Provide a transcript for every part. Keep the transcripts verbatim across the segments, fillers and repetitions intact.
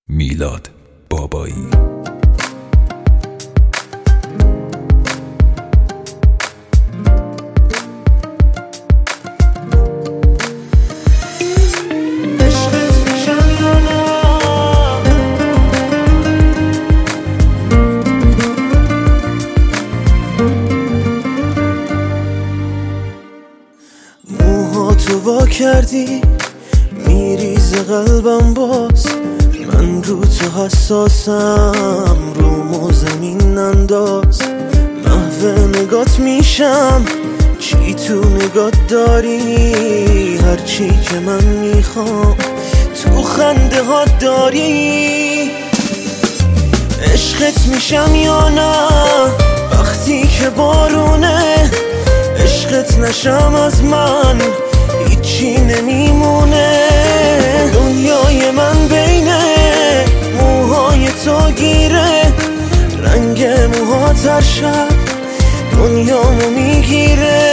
میلاد بابایی. موهاتو وا کردی میریزه قلبم باز، من رو تو حساسم، رومو زمین انداز. محو نگات میشم، چی تو نگات داری؟ هرچی که من میخوام تو خنده ها داری. عشقت میشم یا نه وقتی که بارونه؟ عشقت نشم از من هیچی نمیمونه. دنیای من بین موهای تو گیره، رنگ موهات هر شب دنیامو میگیره.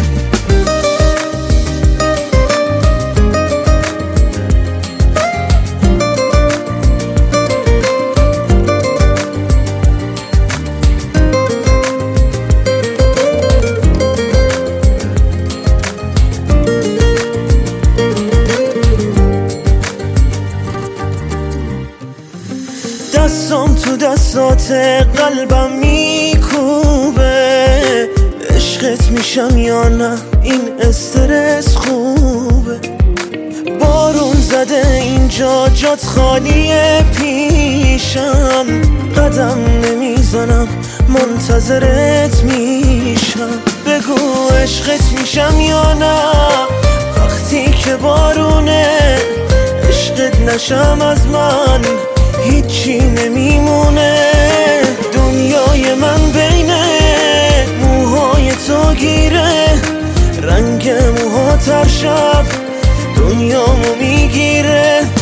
دستم تو دستات قلبم میکوبه، عشقت میشم یا نه این استرس خوبه. بارون زده اینجا جات خالیه پیشم، قدم نمیزنم منتظرت میشم. بگو عشقت میشم یا نه وقتی که بارونه؟ عشقت نشم از من هیچی نمیمونه. دنیای من بین موهای تو گیره، رنگ موهات هر شب دنیامو میگیره.